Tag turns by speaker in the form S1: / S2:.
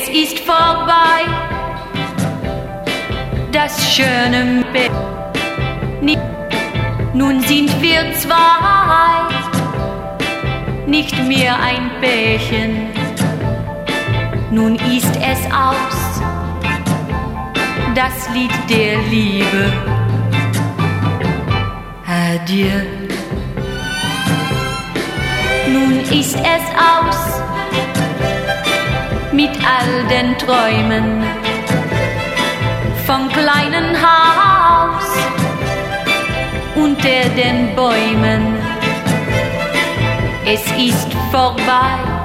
S1: Es ist vorbei, das schöne Bett. Nun sind wir zwei, nicht mehr ein Pärchen. Nun ist es aus, das Lied der Liebe. Adieu. Nun ist es aus mit all den Träumen vom kleinen Haus unter den Bäumen. Es ist vorbei,